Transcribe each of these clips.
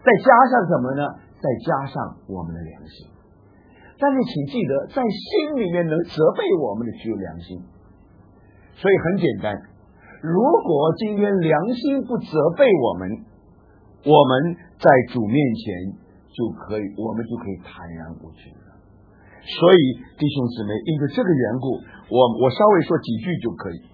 再加上什么呢？再加上我们的良心。但是请记得，在心里面能责备我们的只有良心。所以很简单，如果今天良心不责备我们，我们在主面前我们就可以坦然无惧了。所以弟兄姊妹，因着这个缘故，我稍微说几句就可以。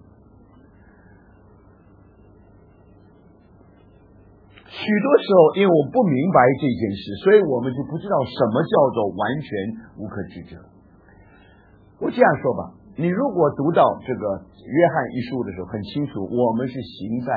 许多时候因为我不明白这件事，所以我们就不知道什么叫做完全无可指责。我这样说吧，你如果读到这个约翰一书的时候，很清楚我们是圣经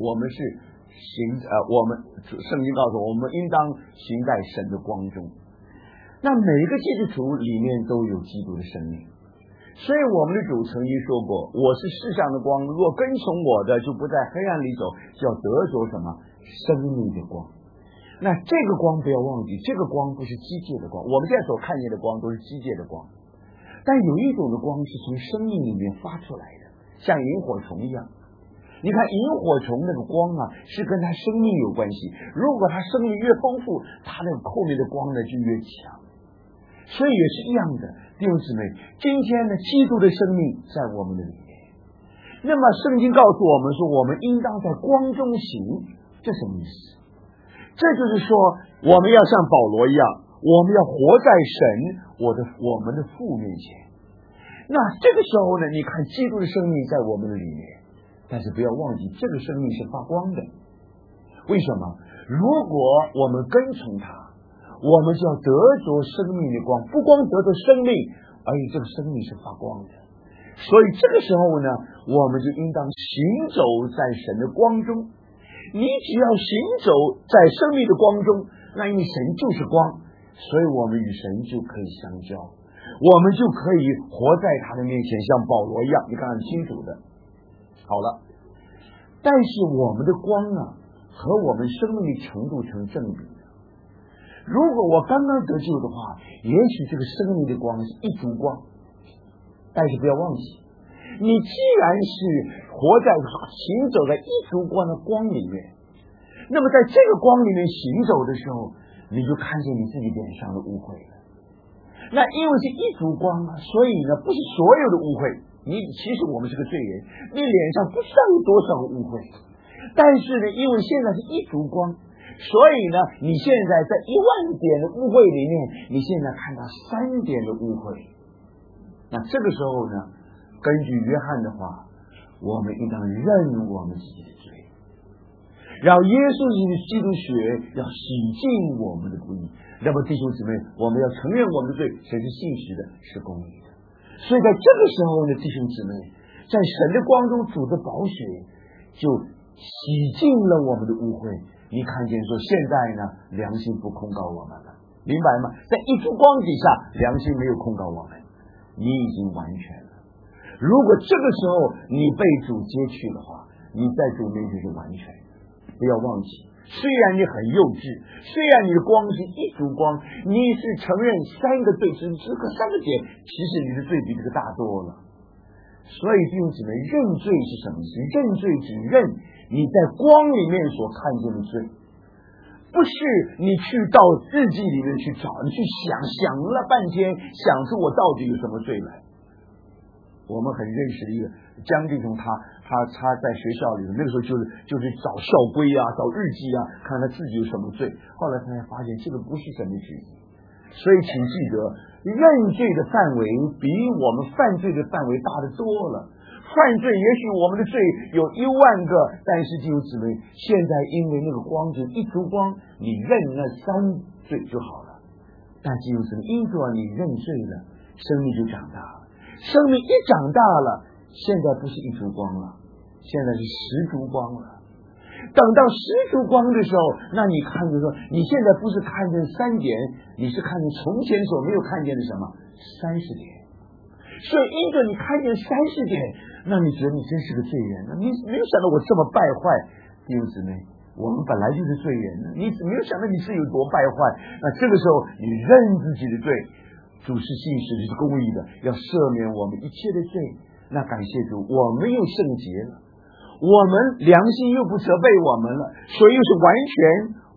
告诉我们应当行在神的光中。那每一个基督徒里面都有基督的生命，所以我们的主曾经说过，我是世上的光，若跟从我的就不在黑暗里走，就要得着什么生命的光。那这个光不要忘记，这个光不是机械的光，我们现在所看见的光都是机械的光，但有一种的光是从生命里面发出来的，像萤火虫一样。你看萤火虫那个光啊，是跟它生命有关系，如果它生命越丰富，它那个后面的光呢就越强。所以也是一样的，弟兄姊妹，今天呢，基督的生命在我们的里面。那么圣经告诉我们说，我们应当在光中行，这什么意思？这就是说，我们要像保罗一样，我们要活在我们的父面前。那这个时候呢，你看基督的生命在我们的里面，但是不要忘记，这个生命是发光的。为什么？如果我们跟从他，我们就要得着生命的光，不光得着生命，而且这个生命是发光的。所以这个时候呢，我们就应当行走在神的光中。你只要行走在生命的光中，那因为神就是光，所以我们与神就可以相交，我们就可以活在他的面前，像保罗一样，你看很清楚的。好了，但是我们的光啊，和我们生命的程度成正比的。如果我刚刚得救的话，也许这个生命的光是一烛光，但是不要忘记，你既然是活在行走在一烛光的光里面，那么在这个光里面行走的时候，你就看见你自己脸上的污秽了。那因为是一烛光啊，所以呢，不是所有的污秽。其实我们是个罪人，你脸上不算多少个污秽，但是呢，因为现在是一烛光，所以呢，你现在在10000点的污秽里面，你现在看到3点的污秽。那这个时候呢，根据约翰的话，我们应当认我们自己的罪，让耶稣基督血要洗净我们的不义。那么弟兄姊妹，我们要承认我们的罪，神是信实的，是公义的。所以在这个时候呢，弟兄姊妹，在神的光中，主的宝血就洗净了我们的污秽。你看见说，现在呢，良心不控告我们了，明白吗？在一烛光底下，良心没有控告我们，你已经完全了。如果这个时候你被主接去的话，你在主面前是完全的。不要忘记，虽然你很幼稚，虽然你的光是一烛光，你是承认3个罪，只个3个点，其实你的罪比这个大多了。所以弟兄姊妹，认罪是什么意思？认罪只认你在光里面所看见的罪，不是你去到日记里面去找，你去想了半天，想出我到底有什么罪来。我们很认识的一个江弟兄，他在学校里那个时候就是找校规啊，找日记啊，看他自己有什么罪。后来他才发现这个不是神的旨意。所以请记得，认罪的范围比我们犯罪的范围大得多了。犯罪也许我们的罪有10000个，但是弟兄姊妹，现在因为那个光就一烛光，你认那3罪就好了。但弟兄姊妹，因着你认罪了，生命就长大了。生命一长大了，现在不是一烛光了，现在是10烛光了。等到10烛光的时候，那你看着说，你现在不是看见3点，你是看见从前所没有看见的什么30点。所以因着你看见30点，那你觉得你真是个罪人，你没有想到我这么败坏。弟兄姊妹，我们本来就是罪人，你没有想到你是有多败坏。那这个时候你认自己的罪，主是信实的，是公义的，要赦免我们一切的罪。那感谢主，我们又圣洁了，我们良心又不责备我们了，所以又是完全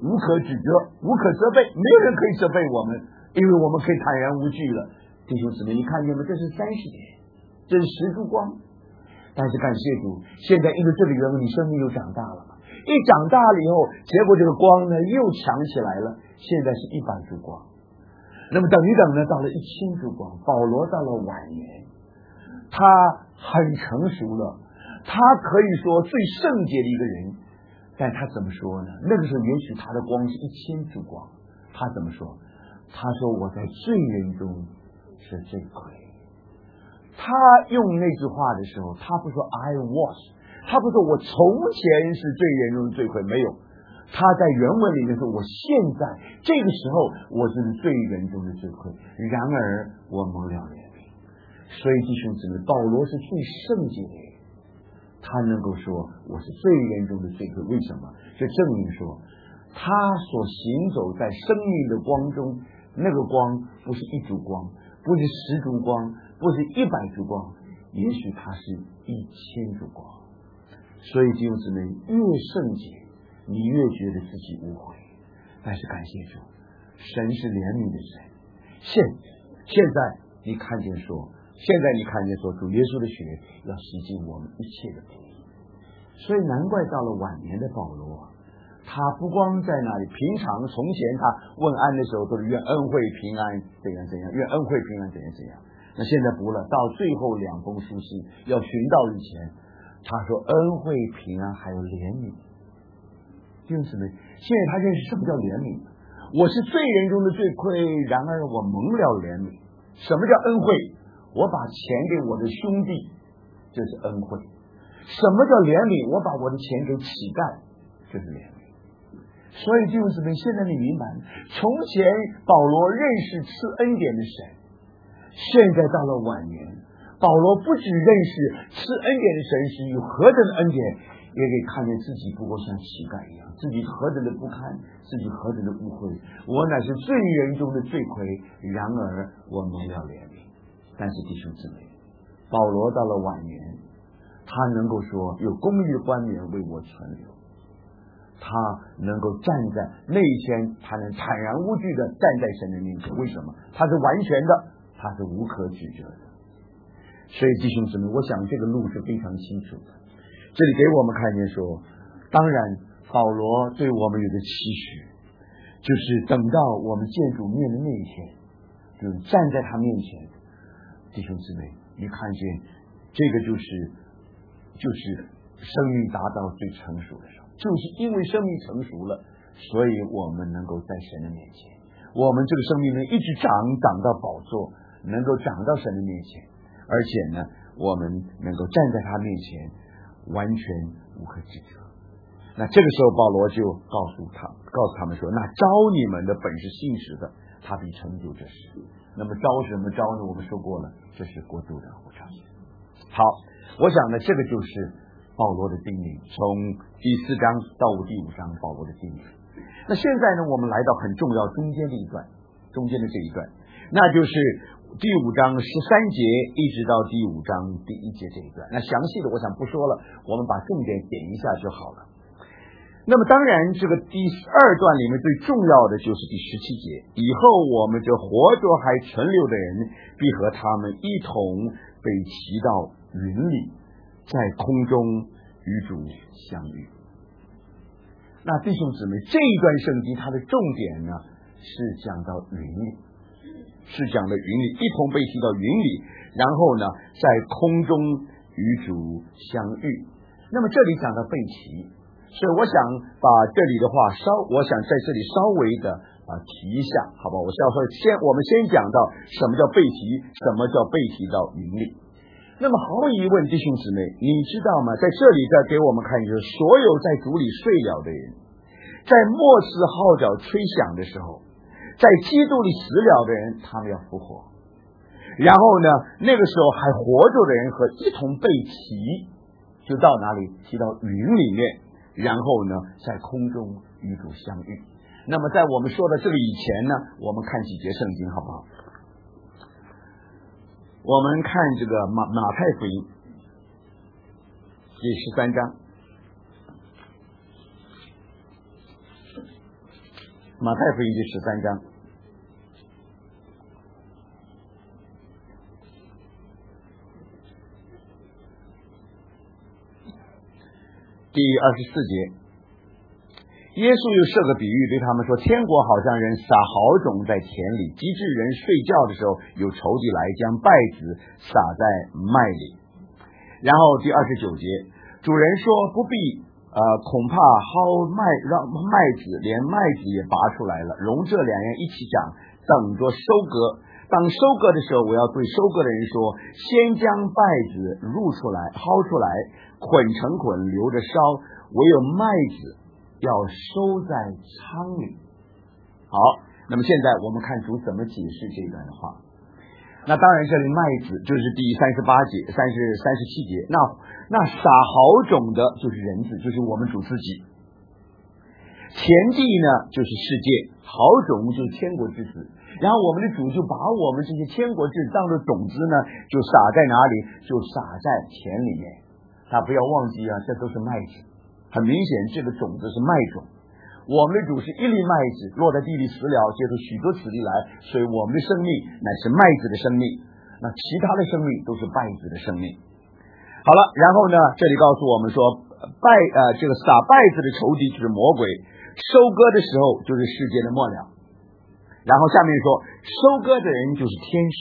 无可指责，无可责备，没有人可以责备我们，因为我们可以坦然无惧了。弟兄姊妹，你看见吗？这是30年，这是10烛光。但是感谢主，现在因为这个原因，你生命又长大了。一长大了以后，结果这个光呢又强起来了，现在是100烛光。那么等一等呢，到了1000烛光，保罗到了晚年，他很成熟了，他可以说最圣洁的一个人。但他怎么说呢？那个时候也许他的光是1000烛光，他怎么说？他说我在罪人中是最亏。他用那句话的时候，他不说 I was， 他不说我从前是罪人中的罪亏，没有。他在原文里面说我现在这个时候我是罪人中的罪亏，然而我蒙了怜悯。所以弟兄姊妹，保罗是最圣洁的人，他能够说我是罪人中的罪亏，为什么？就证明说他所行走在生命的光中，那个光不是1烛光，不是10烛光，不是100烛光，也许它是1000烛光。所以弟兄姊妹，越圣洁你越觉得自己无悔。但是感谢主，神是怜悯的神。现在你看见说主耶稣的血要洗净我们一切的不义。所以难怪到了晚年的保罗，他不光在那里，平常从前他问安的时候都是愿恩惠平安怎样怎样，愿恩惠平安怎样怎样。那现在不了，到最后2封书信要寻到以前，他说恩惠平安还有怜悯。弟兄姊妹，现在他认识什么叫怜悯？我是罪人中的罪亏，然而我蒙了怜悯。什么叫恩惠？我把钱给我的兄弟，这是恩惠。什么叫怜悯？我把我的钱给乞丐，这是怜悯。所以弟兄姊妹，现在你明白，从前保罗认识赐恩典的神，现在到了晚年，保罗不只认识赐恩典的神是有何等的恩典，也可以看见自己不过像乞丐一样，自己何等的不堪，自己何等的误会。我乃是罪人中的罪魁，然而我蒙了怜悯。但是弟兄姊妹，保罗到了晚年，他能够说有公义的冠冕为我存留，他能够站在那一天，他能坦然无惧的站在神的面前。为什么？他是完全的，他是无可指责的。所以弟兄姊妹，我想这个路是非常清楚的。这里给我们看见说，当然保罗对我们有个期许，就是等到我们见主面的那一天，就是站在他面前。弟兄姊妹，你看见这个就是生命达到最成熟的时候，就是因为生命成熟了，所以我们能够在神的面前，我们这个生命能一直长到宝座，能够长到神的面前，而且呢，我们能够站在他面前完全无可指责。那这个时候保罗就告诉他们说，那招你们的本是信实的，他必成就这事。那么招什么招呢？我们说过了，这是国度的护照。好，我想呢，这个就是保罗的叮咛，从第4章到第5章保罗的叮咛。那现在呢，我们来到很重要中间的这一段，那就是第5章13节一直到第5章第1节这一段。那详细的我想不说了，我们把重点点一下就好了。那么当然这个第2段里面最重要的就是第17节，以后我们这活着还存留的人必和他们一同被提到云里，在空中与主相遇。那弟兄姊妹，这一段圣经它的重点呢是讲到云里，一同被提到云里，然后呢在空中与主相遇。那么这里讲到被提，所以我想把这里的话我想在这里稍微的提一下，好吧？我们先讲到什么叫被提，什么叫被提到云里。那么毫无疑问，弟兄姊妹，你知道吗？在这里再给我们看，就是所有在主里睡了的人，在末世号角吹响的时候，在基督里死了的人，他们要复活。然后呢，那个时候还活着的人和一同被提，就到哪里？提到云里面，然后呢，在空中与主相遇。那么在我们说的这个以前呢，我们看几节圣经好不好？我们看这个马太福音第13章， 马太福音第13章第24节，耶稣又设个比喻对他们说，天国好像人撒好种在田里，及至人睡觉的时候，有仇敌来将稗子撒在麦里。然后第29节，主人说不必恐怕薅让麦子，连麦子也拔出来了，容这两样一起长，等着收割。当收割的时候，我要对收割的人说，先将稗子薅出来，捆成捆，留着烧，唯有麦子要收在仓里。好，那么现在我们看主怎么解释这段的话。那当然这里麦子就是第38节37节，那撒好种的就是人子，就是我们主自己。田地呢就是世界，好种就是天国之子，然后我们的主就把我们这些天国之子当作种子呢，就撒在哪里？就撒在田里面。他不要忘记啊，这都是麦子，很明显这个种子是麦种。我们的主是一粒麦子落在地里死了，接着许多子粒来，所以我们的生命乃是麦子的生命，那其他的生命都是稗子的生命。好了，然后呢，这里告诉我们说，这个撒稗子的仇敌就是魔鬼，收割的时候就是世界的末了。然后下面说，收割的人就是天使。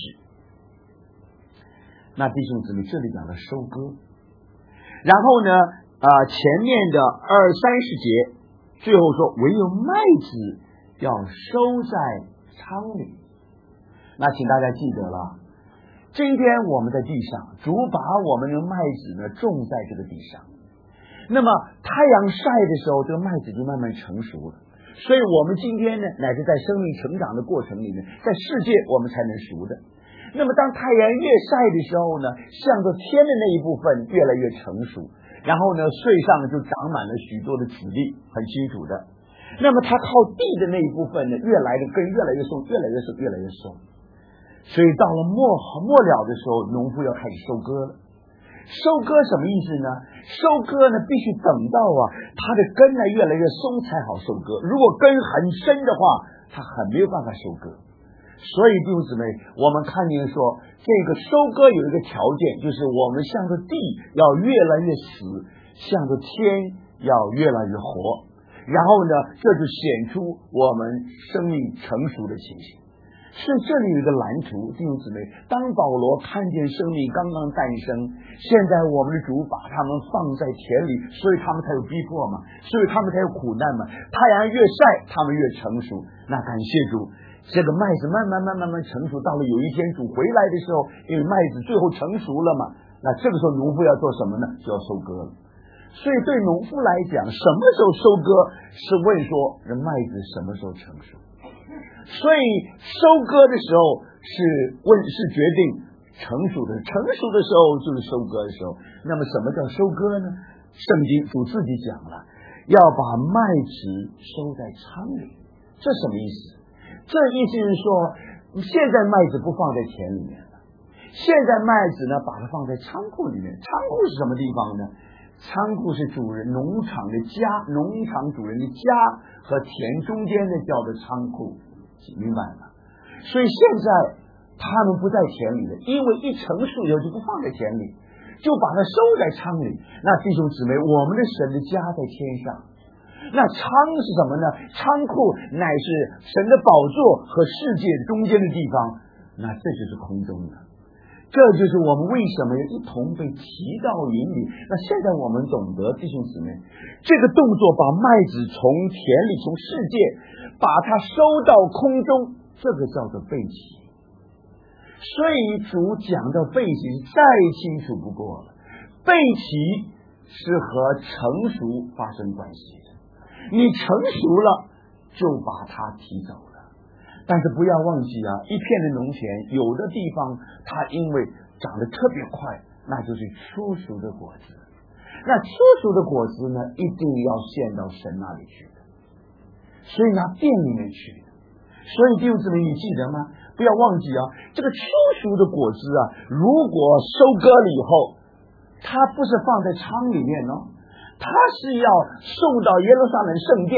那弟兄姊妹，这里讲的收割。然后呢，前面的20-30节，最后说唯有麦子要收在仓里。那请大家记得了，今天我们在地上，主把我们的麦子呢种在这个地上。那么太阳晒的时候，这个麦子就慢慢成熟了。所以我们今天呢，乃是在生命成长的过程里面，在世界我们才能熟的。那么当太阳越晒的时候呢，向着天的那一部分越来越成熟，然后呢，穗上就长满了许多的籽粒，很清楚的。那么它靠地的那一部分呢，越来的根越来越松，越来越松，越来越松。所以到了末了的时候，农夫要开始收割了。收割什么意思呢？收割呢，必须等到它的根呢越来越松才好收割。如果根很深的话，它很没有办法收割。所以弟兄姊妹，我们看见说，这个收割有一个条件，就是我们向着地要越来越死，向着天要越来越活。然后呢，这就显出我们生命成熟的情形。所以这里有一个蓝图，弟兄姊妹，当保罗看见生命刚刚诞生，现在我们的主把他们放在田里，所以他们才有逼迫嘛，所以他们才有苦难嘛。太阳越晒，他们越成熟。那感谢主，这个麦子慢慢成熟，到了有一天主回来的时候，因为麦子最后成熟了嘛，那这个时候农夫要做什么呢？就要收割了。所以对农夫来讲，什么时候收割是问说这麦子什么时候成熟。所以收割的时候是决定成熟的，成熟的时候就是收割的时候。那么什么叫收割呢？圣经主自己讲了，要把麦子收在仓里。这什么意思？这意思是说，现在麦子不放在田里面了，现在麦子呢把它放在仓库里面。仓库是什么地方呢？仓库是主人农场的家，农场主人的家和田中间的叫做仓库，明白吗？所以现在他们不在田里了，因为一成熟以后就不放在田里，就把它收在仓里。那弟兄姊妹，我们的神的家在天上，那仓是什么呢？仓库乃是神的宝座和世界中间的地方，那这就是空中的。这就是我们为什么要一同被提到云里。那现在我们懂得，弟兄姊妹，这个动作把麦子从田里从世界把它收到空中，这个叫做背起。所以主讲到背起再清楚不过了，背起是和成熟发生关系的，你成熟了就把它提走了。但是不要忘记一片的农田，有的地方它因为长得特别快，那就是初熟的果子。那初熟的果子呢，一定要献到神那里去的，所以拿殿里面去的。所以弟兄姊妹，你记得吗？不要忘记这个初熟的果子如果收割了以后，它不是放在仓里面它是要送到耶路撒冷圣殿，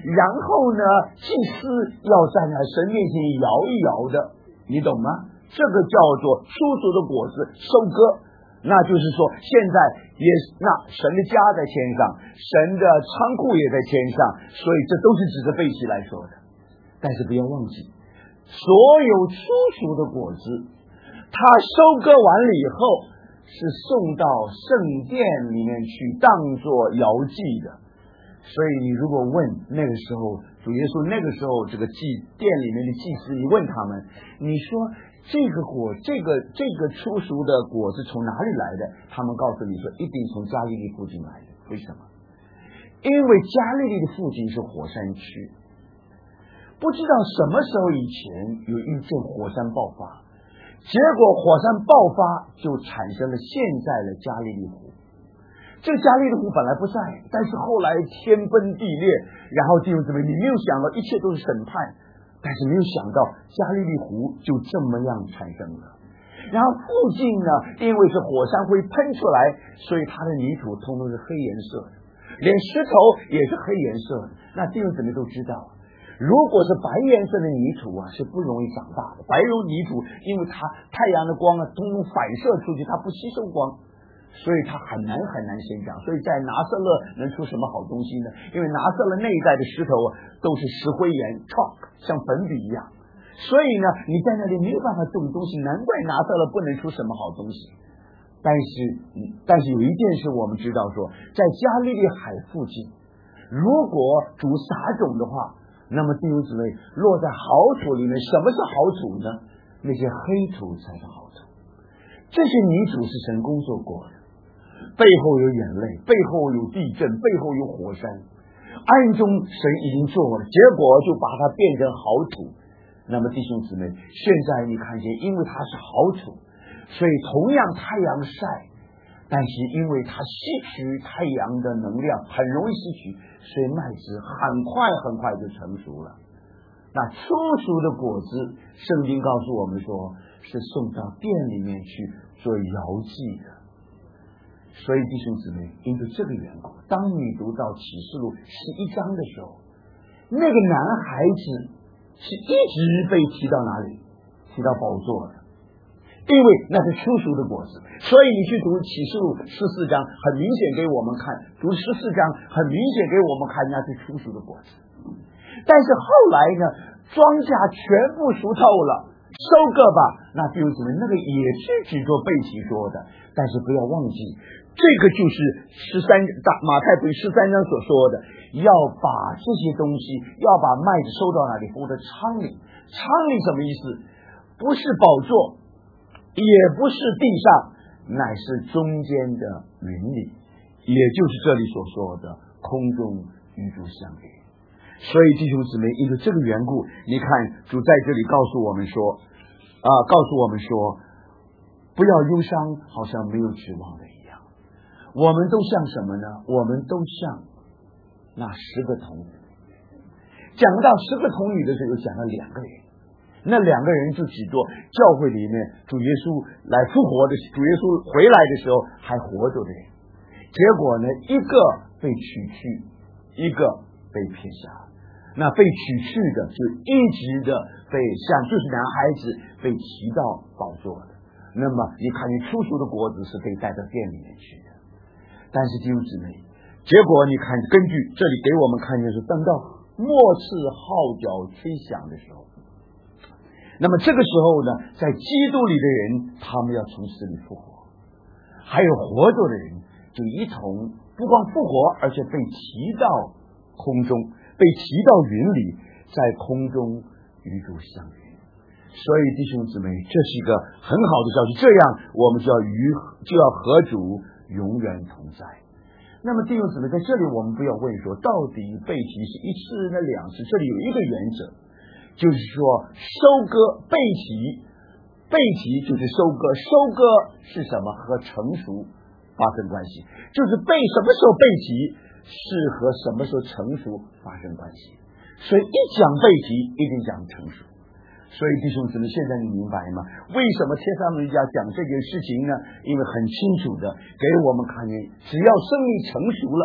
然后呢，祭司要在那神面前摇一摇的，你懂吗？这个叫做出熟的果子收割。那就是说，现在那神的家在天上，神的仓库也在天上，所以这都是指着背起来说的。但是不要忘记，所有出熟的果子，它收割完了以后，是送到圣殿里面去当作摇祭的。所以你如果问那个时候主耶稣那个时候这个殿里面的祭司，你问他们，你说这个出熟的果子从哪里来的？他们告诉你说，一定从加利利附近来的。为什么？因为加利利的附近是火山区，不知道什么时候以前有一阵火山爆发，结果火山爆发就产生了现在的加利利湖。这个加利利湖本来不在，但是后来天崩地裂，然后弟兄姊妹，你没有想到一切都是审判，但是没有想到加利利湖就这么样产生了。然后附近呢，因为是火山灰喷出来，所以它的泥土通通是黑颜色的，连石头也是黑颜色的。那弟兄姊妹都知道，如果是白颜色的泥土是不容易长大的。白油泥土因为它太阳的光通通反射出去，它不吸收光，所以它很难生长。所以在拿撒勒能出什么好东西呢？因为拿撒勒那一带的石头都是石灰岩 chalk， 像粉笔一样，所以呢你在那里没有办法种东西，难怪拿撒勒不能出什么好东西。但是有一件事我们知道说，在加利利海附近，如果主撒种的话，那么弟兄姊妹，落在好土里面，什么是好土呢？那些黑土才是好土。这些泥土是神工作过的，背后有眼泪，背后有地震，背后有火山，暗中神已经做了，结果就把它变成好土。那么弟兄姊妹，现在你看见，因为它是好土，所以同样太阳晒，但是因为它吸取太阳的能量很容易吸取，所以麦子很快就成熟了。那出熟的果子，圣经告诉我们说是送到殿里面去做摇祭的。所以弟兄姊妹，因为这个缘故，当你读到启示录11章的时候，那个男孩子是一直被提到哪里？提到宝座的，因为那是出熟的果子。所以你去读启示录14章，很明显给我们看，读14章很明显给我们看那是出熟的果子。但是后来呢，庄稼全部熟透了，收割吧。那弟兄姊妹，那个也是指着背题说的，但是不要忘记，这个就是马太福音13章所说的，要把这些东西，要把麦子收到哪里？放在仓里。仓里什么意思？不是宝座，也不是地上，乃是中间的云里，也就是这里所说的空中与主相遇。所以弟兄姊妹，因为这个缘故，你看主在这里告诉我们说，不要忧伤，好像没有指望的一样。我们都像什么呢？我们都像那10个童女。讲到10个童女的时候，讲到2个人，那2个人就指着教会里面主耶稣来复活的，主耶稣回来的时候还活着的人。结果呢，一个被取去，一个被撇下。那被取去的就一直的就是男孩子被提到宝座的。那么你看见出熟的果子是被带到殿里面去的。但是弟兄姊妹，结果你看根据这里给我们看见是等到末次号角吹响的时候，那么这个时候呢，在基督里的人他们要从死里复活，还有活着的人就一同不光复活，而且被提到空中，被提到云里，在空中与主相遇。所以弟兄姊妹，这是一个很好的消息，这样我们就要和主永远同在。那么弟兄姊妹，在这里我们不要问说到底背题是1次那2次，这里有一个原则，就是说收割背题就是收割，收割是什么？和成熟发生关系，就是什么时候背题是和什么时候成熟发生关系。所以一讲背题一定讲成熟。所以弟兄姊妹，现在你明白吗？为什么帖撒罗尼迦讲这件事情呢？因为很清楚的给我们看见，只要生命成熟了，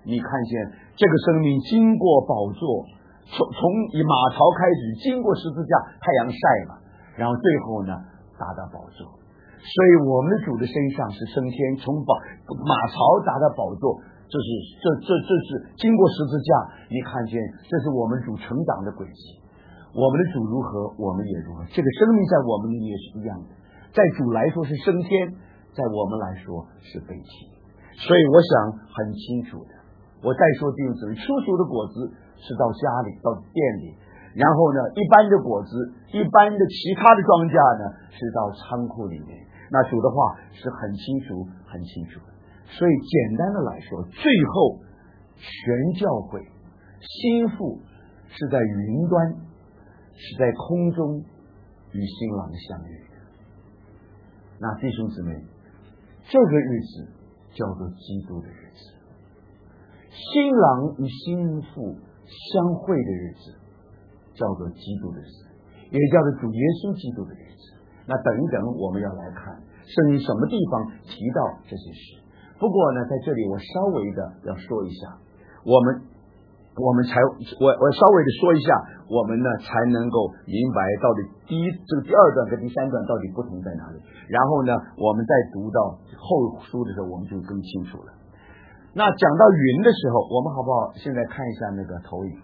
你看见这个生命经过宝座，从马槽开始，经过十字架，太阳晒了，然后最后呢达到宝座。所以我们的主的身上是升天，从马槽达到宝座，这是经过十字架，你看见这是我们主成长的轨迹。我们的主如何，我们也如何。这个生命在我们里也是一样的，在主来说是升天，在我们来说是背弃。所以我想很清楚的，我再说弟兄姊妹，初熟的果子是到家里到店里，然后呢一般的果子，一般的其他的庄稼呢是到仓库里面。那主的话是很清楚很清楚的。所以简单的来说，最后全教会心腹是在云端，是在空中与新郎相遇的。那弟兄姊妹，这个日子叫做基督的日子，新郎与新妇相会的日子叫做基督的日子，也叫做主耶稣基督的日子。那等一等我们要来看圣经什么地方提到这些事。不过呢在这里我稍微的要说一下，我们稍微的说一下，我们呢才能够明白到底这个第二段跟第三段到底不同在哪里。然后呢我们再读到后书的时候我们就更清楚了。那讲到云的时候，我们好不好现在看一下那个投影。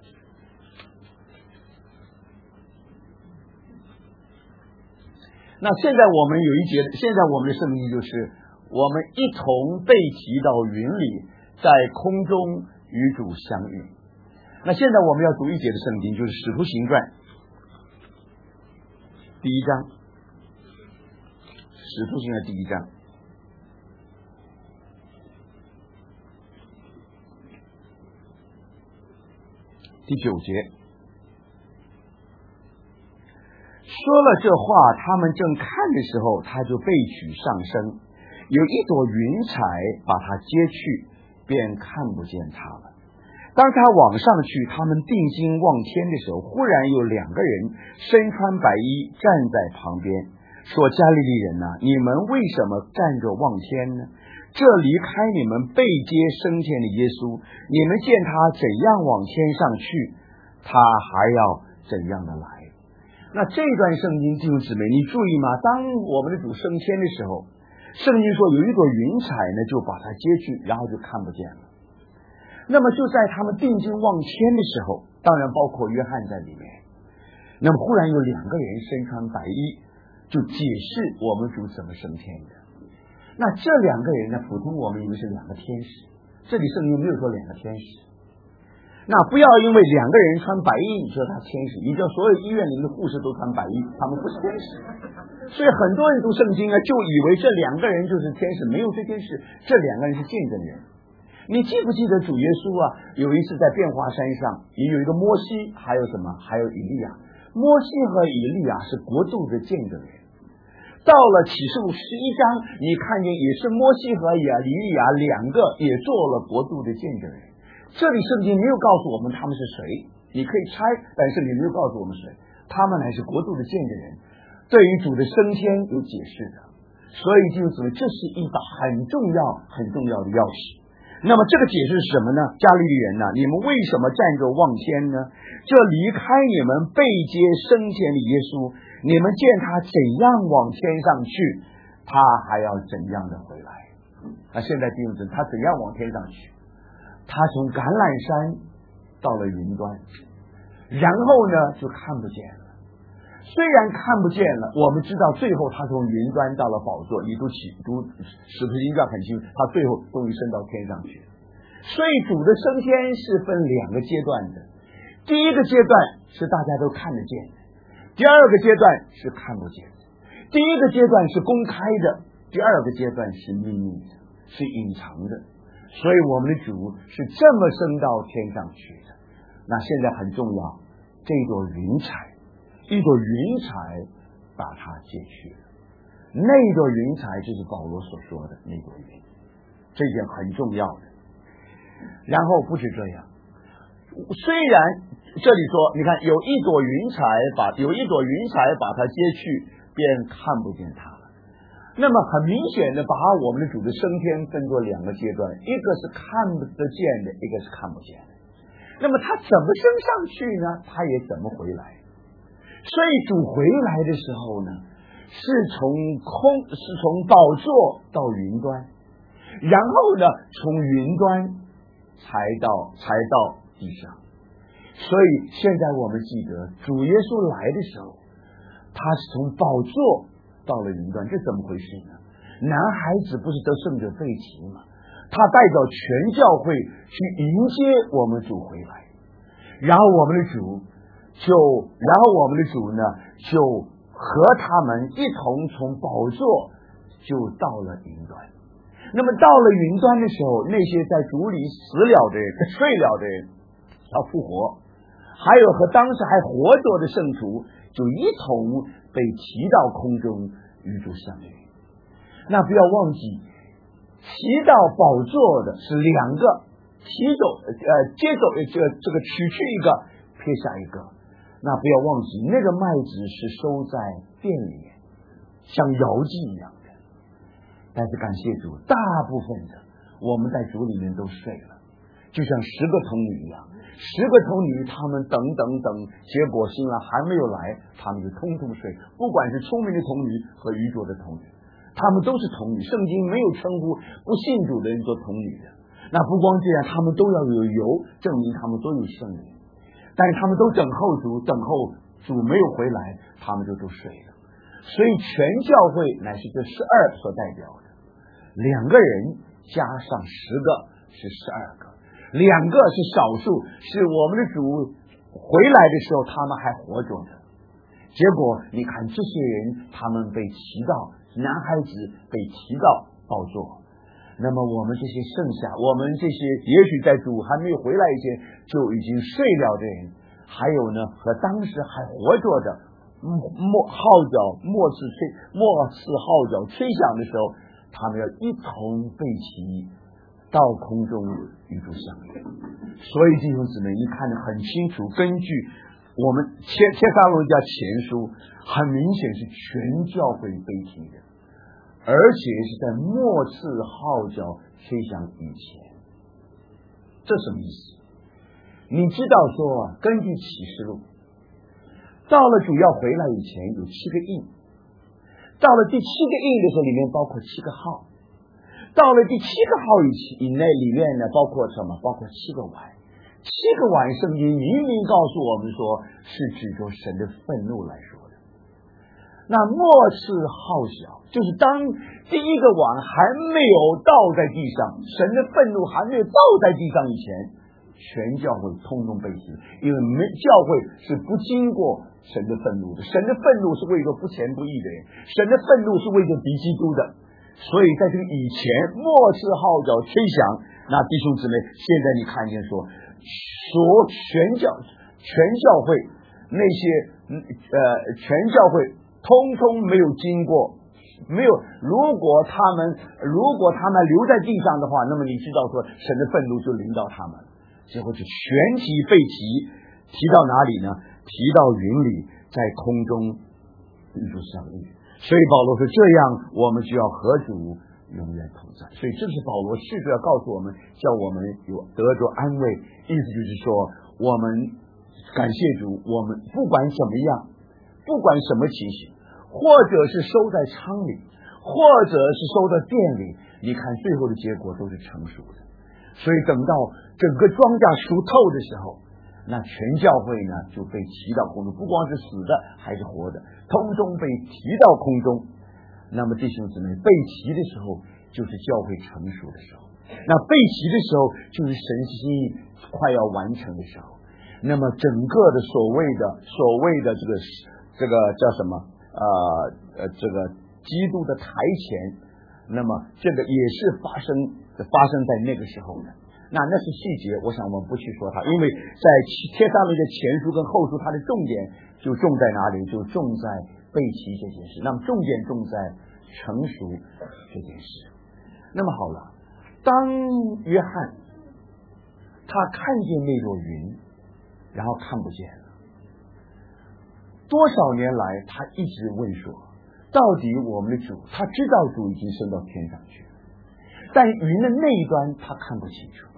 那现在我们有一节，现在我们的圣经就是我们一同被提到云里，在空中与主相遇。那现在我们要读一节的圣经，就是使徒行传第1章，使徒行传第1章第9节。说了这话，他们正看的时候，他就被举上升，有一朵云彩把他接去，便看不见他了。当他往上去，他们定睛望天的时候，忽然有2个人身穿白衣站在旁边，说：加利利人啊，你们为什么站着望天呢？这离开你们被接升天的耶稣，你们见他怎样往天上去，他还要怎样的来。那这段圣经弟兄姊妹你注意吗？当我们的主升天的时候，圣经说有一朵云彩呢就把他接去，然后就看不见了。那么就在他们定睛望天的时候，当然包括约翰在里面，那么忽然有2个人身穿白衣，就解释我们主怎么升天的。那这2个人呢，普通我们以为是2个天使，这里圣经没有说2个天使。那不要因为2个人穿白衣你说他天使，你知道所有医院里的护士都穿白衣，他们不是天使。所以很多人读圣经就以为这2个人就是天使，没有这件事，这2个人是见证人。你记不记得主耶稣有一次在变化山上，也有一个摩西，还有什么？还有以利亚。摩西和以利亚是国度的见证人。到了启示录11章，你看见也是摩西和以利亚2个也做了国度的见证人。这里圣经没有告诉我们他们是谁，你可以猜，但是你没有告诉我们谁，他们乃是国度的见证人，对于主的升天有解释的。所以弟兄姊妹，这是一把很重要的钥匙。那么这个解释是什么呢？加利利人呢，你们为什么站着望天呢？这离开你们被接升天的耶稣，你们见他怎样往天上去，他还要怎样的回来。那现在弟兄姊妹，他怎样往天上去？他从橄榄山到了云端，然后呢就看不见了。虽然看不见了，我们知道最后他从云端到了宝座。你读使徒行传很清楚，他最后终于升到天上去。所以主的升天是分2个阶段的，第一个阶段是大家都看得见的，第二个阶段是看不见的。第一个阶段是公开的，第二个阶段是秘密的，是隐藏的。所以我们的主是这么升到天上去的。那现在很重要，这朵云彩，一朵云彩把它接去了。那朵云彩就是保罗所说的那朵云，这一点很重要的。然后不止这样，虽然这里说你看有一朵云彩把它接去，便看不见它了。 那么很明显的把我们的主的升天分作两个阶段，一个是看不得见的，一个是看不见的。那么他怎么升上去呢？他也怎么回来。所以主回来的时候呢，是从宝座到云端，然后呢从云端才到地上。所以现在我们记得主耶稣来的时候，他是从宝座到了云端，这怎么回事呢？男孩子不是得胜者被提吗？他代表全教会去迎接我们主回来，然后我们的主呢就和他们一同从宝座就到了云端。那么到了云端的时候，那些在主里死了的人、睡了的人要复活，还有和当时还活着的圣徒就一同被提到空中与主相遇。那不要忘记，提到宝座的是两个，接走这个取去一个，撇下一个。那不要忘记，那个麦子是收在殿里面，像摇祭一样的。但是感谢主，大部分的我们在主里面都睡了，就像10个童女一样，10个童女他们等，结果新郎还没有来，他们就通通睡。不管是聪明的童女和愚拙的童女，他们都是童女。圣经没有称呼不信主的人做童女的。那不光这样，他们都要有油证明他们都有圣灵，但是他们都等候主没有回来，他们就都睡了。所以全教会乃是这12所代表的，2个人加上10个是12个，2个是少数，是我们的主回来的时候他们还活着的。结果你看这些人，他们被提到，男孩子被提到宝座。那么我们这些剩下，我们这些也许在主还没有回来以前就已经睡了的人，还有呢和当时还活着的末次号角吹响的时候，他们要一同被提到空中与主相遇。所以弟兄姊妹，你看得很清楚，根据我们帖撒罗尼迦前书，很明显是全教会被提的，而且是在末次号角吹响以前。这什么意思？你知道说，根据启示录，到了主要回来以前有7个印，到了第7个印的时候，里面包括7个号，到了第7个号以内，里面呢包括什么？包括7个碗。7个碗，圣经明明告诉我们说，是指着神的愤怒来说的。那末次号角，就是当第一个碗还没有倒在地上，神的愤怒还没有倒在地上以前，全教会通通被提，因为教会是不经过神的愤怒的，神的愤怒是为着不虔不义的人，神的愤怒是为着敌基督的。所以在这个以前，末次号角吹响，那弟兄姊妹，现在你看见说，全教会那些全教会通通没有经过，没有。如果他们留在地上的话，那么你知道说神的愤怒就临到他们，结果就全体被提到哪里呢？提到云里，在空中与主相遇。所以保罗说，这样我们就要和主永远同在。所以这是保罗试着要告诉我们，叫我们有得着安慰。意思就是说，我们感谢主，我们不管怎么样，不管什么情形，或者是收在仓里，或者是收在店里，你看最后的结果都是成熟的。所以等到整个庄稼熟透的时候，那全教会呢就被提到空中，不光是死的还是活的，通通被提到空中。那么弟兄姊妹，被提的时候就是教会成熟的时候，那被提的时候就是神心意快要完成的时候。那么整个的所谓的这个叫什么这个基督的台前，那么这个也是发生在那个时候的。那是细节，我想我们不去说它，因为在帖撒罗尼迦前书跟后书，它的重点就重在哪里？就重在被提这件事。那么重点重在成熟这件事。那么好了，当约翰他看见那朵云，然后看不见了，多少年来他一直问说，到到底我们的主他知道主已经升到天上去了，但云的那一端他看不清楚，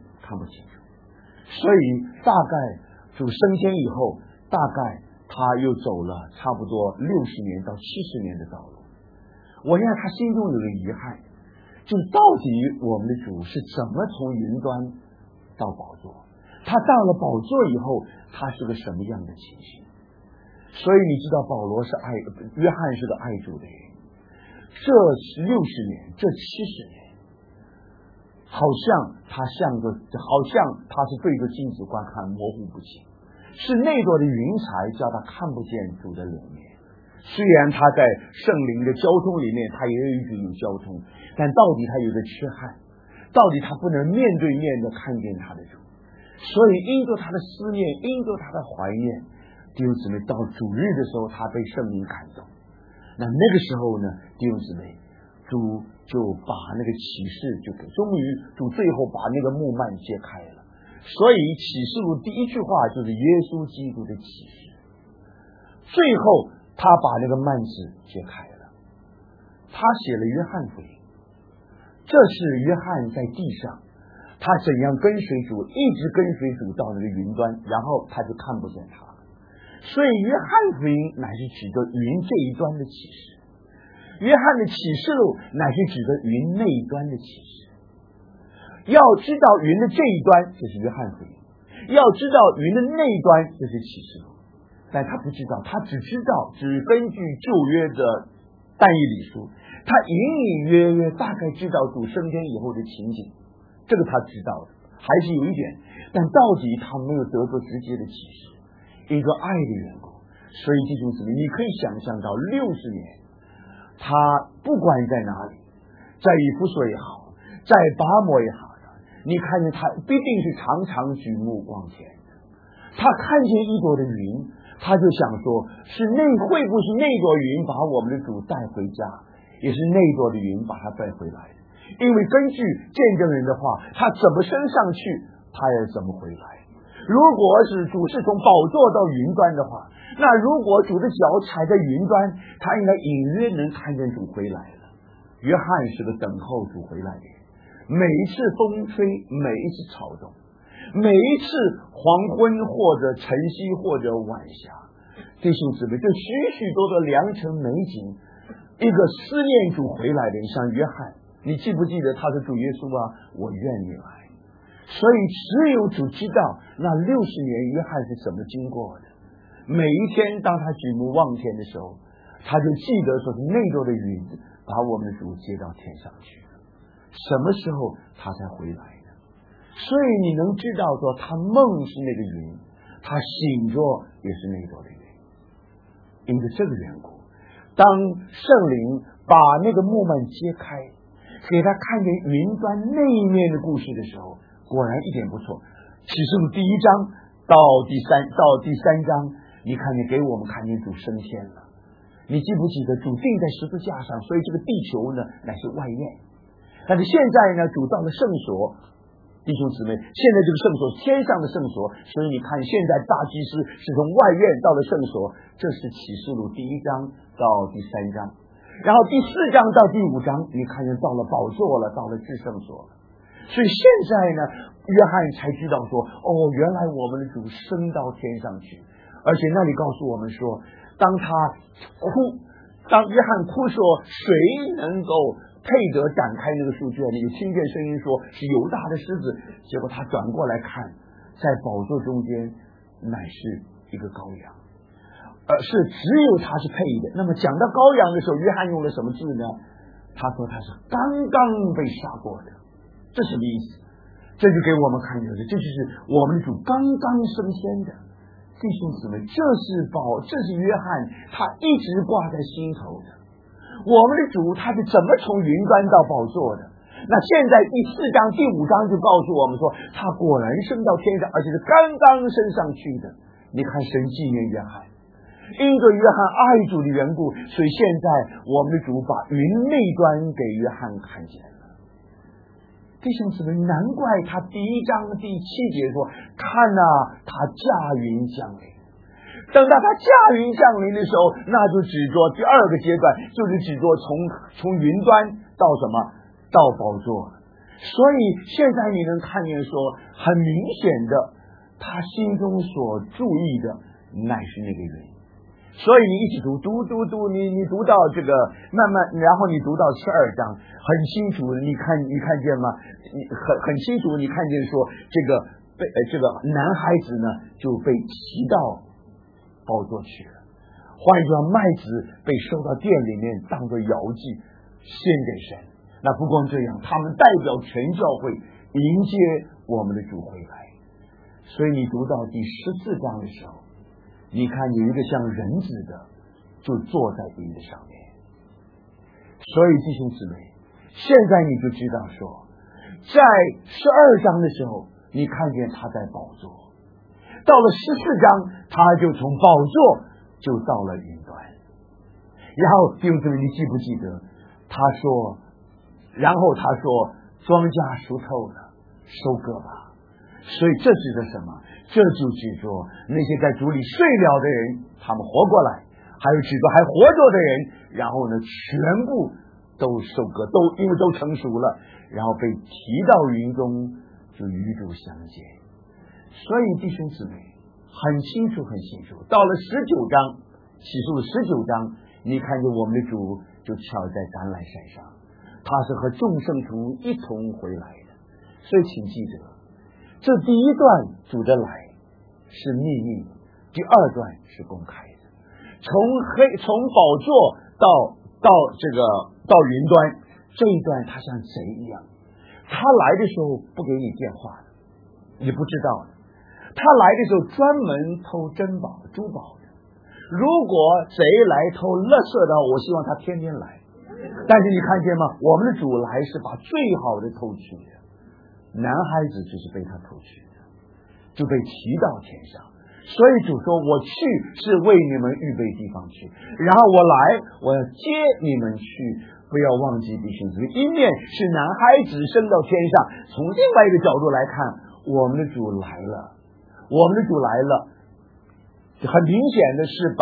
所以大概主升天以后，大概他又走了差不多60年到70年的道路。我现在他心中有个遗憾，就到底我们的主是怎么从云端到宝座，他到了宝座以后他是个什么样的情形。所以你知道保罗是约翰是个爱主的人，这60年这70年好像他是对着镜子观看模糊不清，是内dor的云彩叫他看不见主的脸面。虽然他在圣灵的交通里面他也有交通，但到底他有个痴汉，到底他不能面对面的看见他的主。所以因着他的思念，因着他的怀念，弟兄姊妹，到主日的时候他被圣灵感动，那个时候呢，弟兄姊妹，主就把那个启示就给，终于主最后把那个幕幔揭开了。所以启示录第一句话就是耶稣基督的启示，最后他把那个幔子揭开了，他写了约翰福音，这是约翰在地上他怎样跟随主，一直跟随主到那个云端，然后他就看不见他。所以约翰福音乃是指着云这一端的启示，约翰的启示录乃是指着云那一端的启示。要知道云的这一端，这是约翰福音；要知道云的那一端，这是启示录。但他不知道，他只根据旧约的但以理书，他隐隐约约大概知道主升天以后的情景，这个他知道的，还是有一点，但到底他没有得到直接的启示。一个爱的缘故，所以弟兄姊妹，你可以想象到60年，他不管在哪里，在以弗所也好，在拔摩也好，你看见他必定是常常举目望天的。他看见一朵的云，他就想说，会不会是那朵云把我们的主带回家，也是那朵的云把他带回来的。因为根据见证人的话，他怎么升上去，他也怎么回来。如果是主是从宝座到云端的话，那如果主的脚踩在云端，他应该隐约能看见主回来了。约翰是个等候主回来的人，每一次风吹，每一次草动，每一次黄昏或者晨曦或者晚霞，弟兄姊妹，这许许多多良辰美景，一个思念主回来的人，像约翰，你记不记得他说主耶稣啊，我愿你来。所以只有主知道那60年约翰是怎么经过的。每一天当他举目望天的时候，他就记得说是内dor的云把我们的主接到天上去了，什么时候他才回来的。所以你能知道说他梦是那个云，他醒着也是内dor的云。因着这个缘故，当圣灵把那个幕幔揭开，给他看见云端那一面的故事的时候，果然一点不错。启示录第1章到第3章，你看见给我们看见主升天了。你记不记得主钉在十字架上，所以这个地球呢乃是外院。但是现在呢，主到了圣所，弟兄姊妹，现在这个圣所天上的圣所，所以你看现在大祭司是从外院到了圣所，这是启示录第1章到第3章。然后第4章到第5章，你看见到了宝座了，到了至圣所了。所以现在呢，约翰才知道说，原来我们的主升到天上去。而且那里告诉我们说，当约翰哭说谁能够配得展开那个书卷，你听见声音说是犹大的狮子，结果他转过来看，在宝座中间乃是一个羔羊，是只有他是配的。那么讲到羔羊的时候，约翰用了什么字呢？他说他是刚刚被杀过的。这什么意思？这就给我们看见的，这就是我们主刚刚升天的。弟兄姊妹，这是约翰他一直挂在心头的。我们的主他是怎么从云端到宝座的？那现在第4章第5章就告诉我们说，他果然升到天上，而且是刚刚升上去的。你看神纪念约翰，因着约翰爱主的缘故，所以现在我们的主把云那端给约翰看见了。弟兄姊妹，难怪他第1章第7节说，看啊，他驾云降临。 等到他驾云降临的时候，那就指着第二个阶段，就是指着从云端到什么，到宝座。所以现在你能看见说，很明显的，他心中所注意的乃是那个人。所以你一起读，你读到这个慢慢，然后你读到12章，很清楚，你看见吗？你很清楚，你看见说这个男孩子呢就被提到宝座去了。换句话，麦子被收到殿里面当作摇祭献给神。那不光这样，他们代表全教会迎接我们的主回来。所以你读到第14章的时候，你看有一个像人子的就坐在云的上面。所以弟兄姊妹，现在你就知道说，在12章的时候你看见他在宝座，到了14章他就从宝座就到了云端。然后弟兄姊妹，你记不记得然后他说庄稼熟透了，收割吧。所以这指的什么？这就指着那些在主里睡了的人，他们活过来，还有指着还活着的人，然后呢全部都收割，因为都成熟了，然后被提到云中，就与主相见。所以弟兄姊妹，很清楚到了19章，启示录19章，你看见我们的主就翘在橄榄山上，他是和众圣徒一同回来的。所以请记得，这第一段主的来是秘密，第二段是公开的。从宝座到云端，这一段他像贼一样，他来的时候不给你电话的，你不知道的。他来的时候专门偷珍宝珠宝的。如果贼来偷垃圾的话，我希望他天天来。但是你看见吗？我们的主来是把最好的偷去的，男孩子就是被他偷去的，就被提到天上。所以主说，我去是为你们预备地方去，然后我来，我要接你们去。不要忘记弟兄姊妹，一面是男孩子升到天上，从另外一个角度来看，我们的主来了，很明显的是把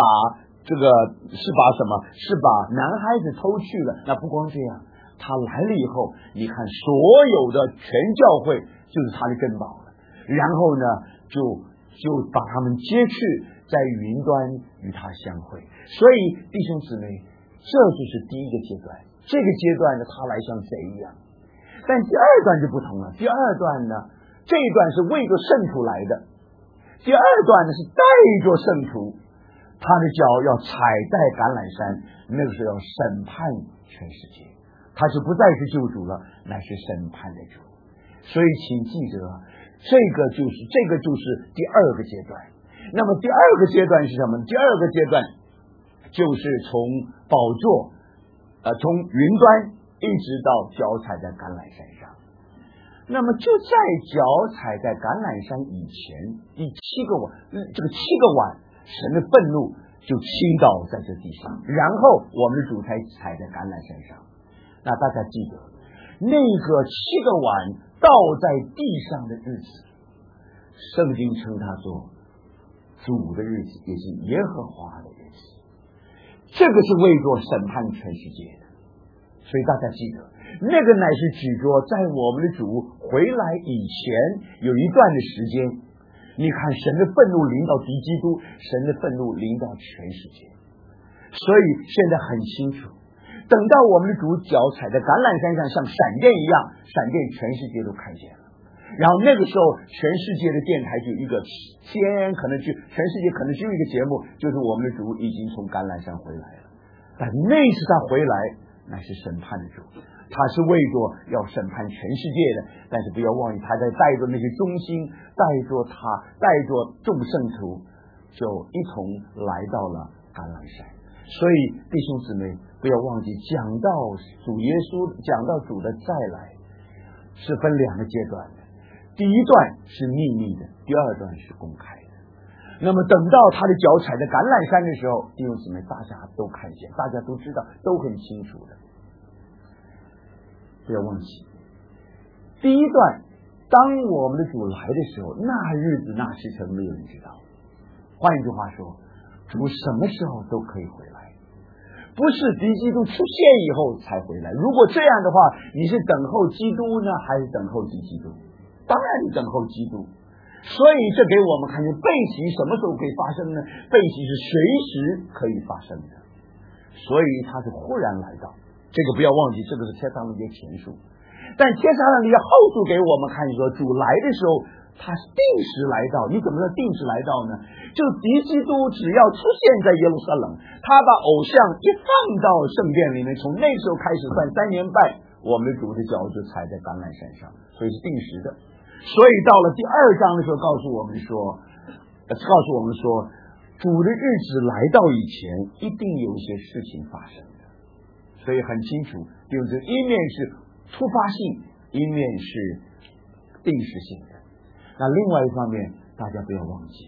男孩子偷去了。那不光这样，他来了以后，你看所有的全教会就是他的珍宝了，然后呢就把他们接去，在云端与他相会。所以弟兄姊妹，这就是第一个阶段。这个阶段呢，他来像贼一样。但第二段就不同了，第二段呢，这一段是为着圣徒来的，第二段呢是带着圣徒，他的脚要踩在橄榄山，那个时候要审判全世界，他是不再是救主了，乃是审判的主。所以请记得，这个就是第二个阶段。那么第二个阶段是什么？第二个阶段就是从宝座从云端一直到脚踩在橄榄山上。那么就在脚踩在橄榄山以前，这个7个碗，神的愤怒就倾倒在这地上，然后我们的主才踩在橄榄山上。那大家记得，那个7个碗倒在地上的日子，圣经称它做主的日子，也是耶和华的日子。这个是为着审判全世界的。所以大家记得，那个乃是指着在我们的主回来以前有一段的时间，你看神的愤怒临到敌基督，神的愤怒临到全世界。所以现在很清楚，等到我们的主脚踩在橄榄山上，像闪电一样，闪电全世界都看见了。然后那个时候全世界的电台就一个全世界可能只有一个节目，就是我们的主已经从橄榄山回来了。但那次他回来乃是审判的主，他是为着要审判全世界的。但是不要忘记，他在带着那些忠心，带着众圣徒，就一同来到了橄榄山。所以弟兄姊妹，不要忘记，讲到主耶稣，讲到主的再来，是分2个阶段的。第一段是秘密的，第二段是公开的。那么等到他的脚踩在橄榄山的时候，弟兄姊妹，大家都看见，大家都知道，都很清楚的。不要忘记，第一段当我们的主来的时候，那日子那时辰没有人知道。换换一句话说，主什么时候都可以回来，不是敌基督出现以后才回来。如果这样的话，你是等候基督呢，还是等候敌基督？当然你等候基督。所以这给我们看见背弃什么时候可以发生呢？背弃是随时可以发生的，所以它是忽然来到。这个不要忘记，这个是帖撒罗尼迦前书。但帖撒罗尼迦后书给我们看说，主来的时候他是定时来到。你怎么知道定时来到呢？就敌基督只要出现在耶路撒冷，他把偶像一放到圣殿里面，从那时候开始算3年半，我们的主的脚就踩在橄榄山上，所以是定时的。所以到了第2章的时候告诉我们说，主的日子来到以前一定有一些事情发生的。所以很清楚，就是一面是突发性，一面是定时性的。那另外一方面，大家不要忘记，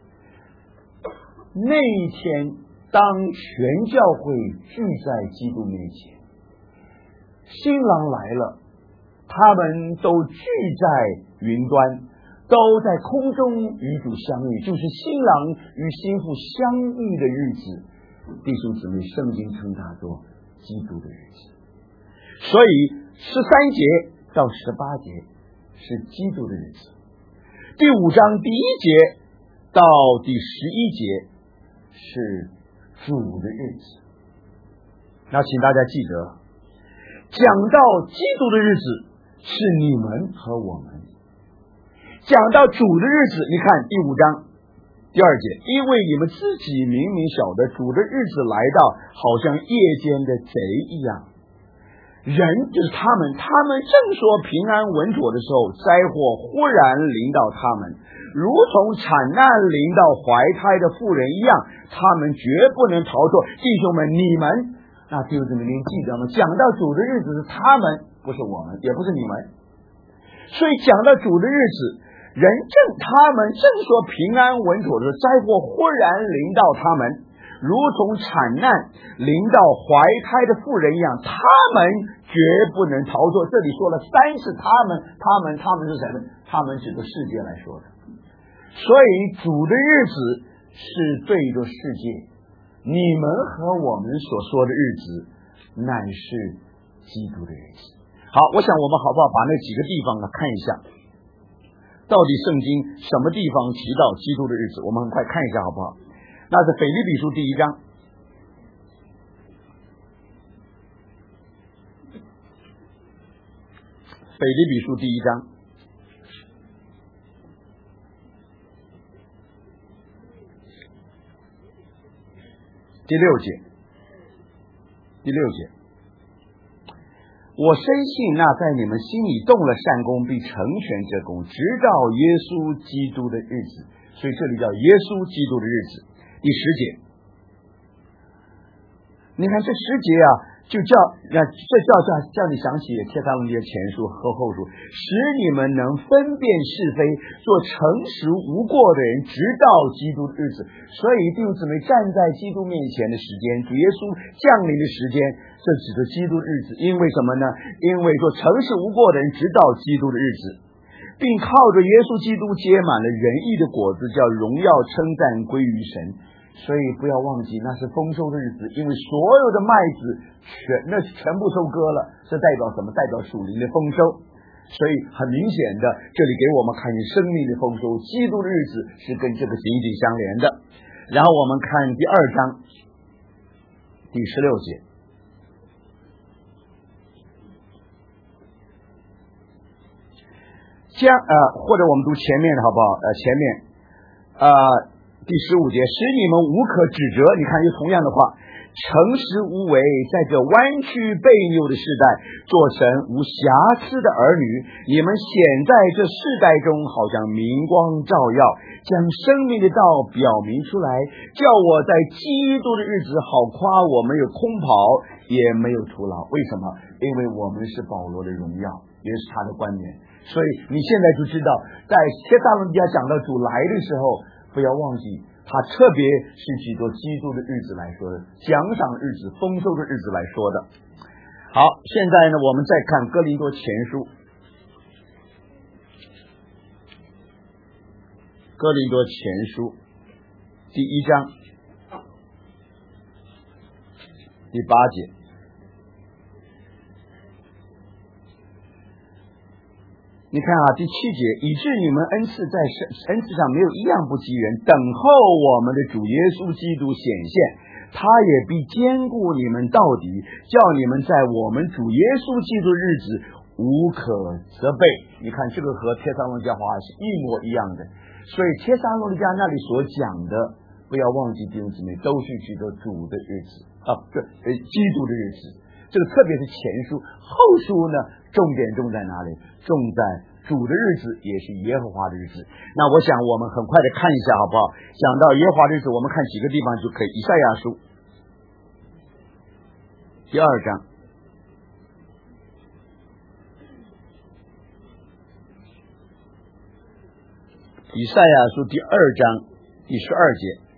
那一天当全教会聚在基督面前，新郎来了，他们都聚在云端，都在空中与主相遇，就是新郎与新妇相遇的日子。弟兄姊妹，圣经称它做基督的日子。所以13节到18节是基督的日子，第5章第1节到第11节是主的日子。那请大家记得，讲到基督的日子是你们和我们，讲到主的日子，你看第5章第2节，因为你们自己明明晓得主的日子来到，好像夜间的贼一样。人就是他们正说平安稳妥的时候，灾祸忽然临到他们，如同产难临到怀胎的妇人一样，他们绝不能逃脱。弟兄们，你们那弟兄姊妹，您记得吗？讲到主的日子是他们，不是我们，也不是你们。所以讲到主的日子，他们正说平安稳妥的灾祸忽然临到他们，如同产难临到怀胎的妇人一样，他们绝不能逃脱。这里说了3次他们是谁呢？他们指着世界来说的。所以主的日子是对着世界，你们和我们所说的日子乃是基督的日子。好，我想我们好不好把那几个地方看一下，到底圣经什么地方提到基督的日子，我们很快看一下好不好？那是腓立比书第1章，腓立比书第1章第6节，我深信那在你们心里动了善功，必成全这功，直到耶稣基督的日子。所以这里叫耶稣基督的日子。第10节，你看这10节啊，就叫你想起帖撒罗尼迦前书和后书，使你们能分辨是非，做诚实无过的人，直到基督的日子。所以弟兄姊妹，站在基督面前的时间，主耶稣降临的时间，这指的基督的日子。因为什么呢？因为做诚实无过的人，直到基督的日子，并靠着耶稣基督结满了仁义的果子，叫荣耀称赞归于神。所以不要忘记，那是丰收的日子，因为所有的麦子全部收割了，这代表什么？代表属灵的丰收。所以很明显的，这里给我们看见生命的丰收，基督的日子是跟这个紧紧相连的。然后我们看第2章第16节，或者我们读前面的好不好？第15节，使你们无可指责。你看，又同样的话，诚实无为，在这弯曲悖谬的时代，做神无瑕疵的儿女。你们显在这世代中，好像明光照耀，将生命的道表明出来，叫我在基督的日子好夸我没有空跑，也没有徒劳。为什么？因为我们是保罗的荣耀，也是他的冠冕。所以你现在就知道，在帖撒罗尼迦讲到主来的时候，不要忘记，他特别是举着基督的日子来说的，奖赏日子、丰收的日子来说的。好，现在呢，我们再看哥林多前书，哥林多前书第1章第8节。你看啊，第7节，以致你们恩赐上没有一样不及人，等候我们的主耶稣基督显现，他也必坚固你们到底，叫你们在我们主耶稣基督日子无可责备。你看这个和帖撒罗尼迦话是一模一样的，所以帖撒罗尼迦那里所讲的，不要忘记弟兄姊妹，都是指着主的日子基督的日子。这个特别是前书，后书呢重在哪里？重在主的日子，也是耶和华的日子。那我想我们很快的看一下好不好？讲到耶和华的日子，我们看几个地方就可以。以赛亚书第2章，以赛亚书第2章第12节。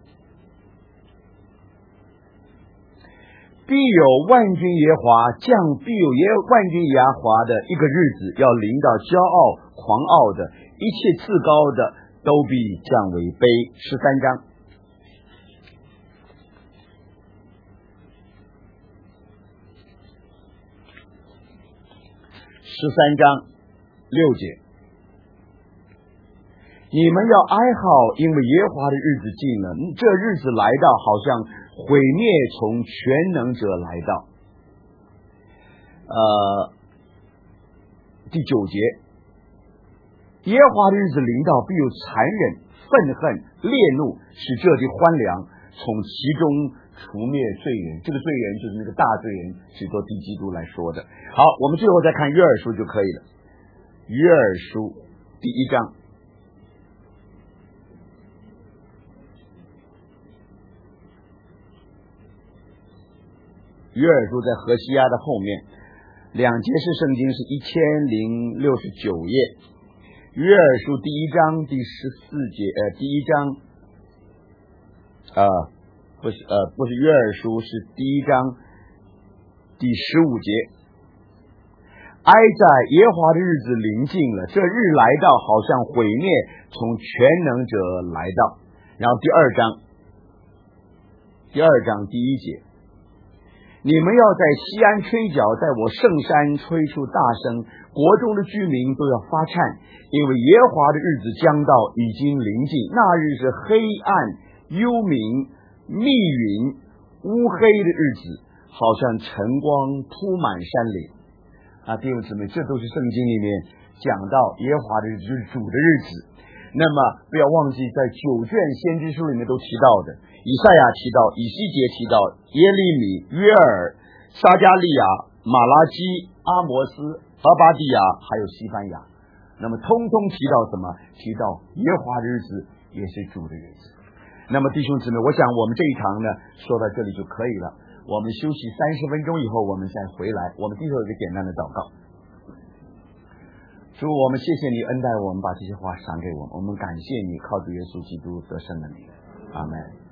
必有万军耶和华降，必有万军耶和华的一个日子，要临到骄傲狂傲的，一切自高的都必降为卑。13章13章6节。你们要哀号，因为耶和华的日子近了，这日子来到，好像毁灭从全能者来到。第9节，耶和华的日子临到，必有残忍、愤恨、烈怒，使这地荒凉，从其中除灭罪人。这个罪人就是那个大罪人，是做敌基督来说的。好，我们最后再看约珥书就可以了。约珥书第1章。约珥书在何西阿的后面，2节是圣经是1069页。约珥书第1章第14节，第1章不是约珥书，是第1章第15节。哀在耶和华的日子临近了，这日来到，好像毁灭从全能者来到。然后第2章第1节，你们要在西安吹角，在我圣山吹出大声，国中的居民都要发颤，因为耶和华的日子将到，已经临近。那日是黑暗、幽冥、密云、乌黑的日子，好像晨光铺满山岭。弟兄姊妹，这都是圣经里面讲到耶和华的日子，就是主的日子。那么不要忘记，在9卷先知书里面都提到的，以赛亚提到，以西结提到，耶利米、约珥、撒迦利亚、马拉基、阿摩斯、俄巴底亚，还有西番雅，那么通通提到什么？提到耶和华的日子也是主的日子。那么弟兄姊妹，我想我们这一堂呢说到这里就可以了，我们休息30分钟以后我们再回来。我们最后一个简单的祷告。主，我们谢谢你恩待我们，把这些话赏给我们，我们感谢你，靠主耶稣基督得胜的名，阿们。